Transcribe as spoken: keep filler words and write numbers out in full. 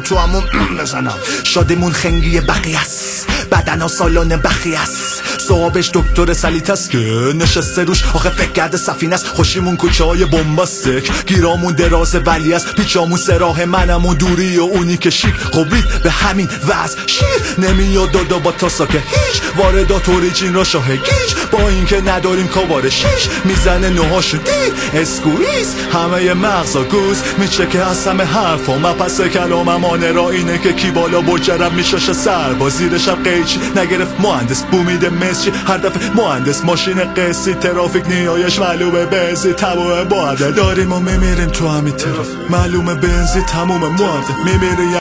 تو همون بزنم. شادیمون خنگی بقیه است، بدن ها سالن بخیه است، صحابش دکتر سلیت است که نشسته روش آخه فکر کرده سفینه است. خوشیمون کوچه های بومباستک، گیرامون دراز ولی است، پیچامون سراح منمون دوری و اونی که شیک خوبید به همین وضع شیر نمیاد دادا با تاسا که هیچ واردات اوریجین را شاهگیج، با اینکه نداریم کاوار شیش میزنه نوهاشو دید اسکویز همه مغزا گوز میچکه از همه حرفا. من پس کلامم آنه را اینه که کی بالا برجرم میشاشه سر با زیرشم قیچی نگرفت مهندس بومیده مصری هر دفعه مهندس ماشین قصی ترافیک نیایش معلومه بنزی تمومه باده داریم و میمیریم تو همین طرف معلومه بنزی تمومه مهده میمیری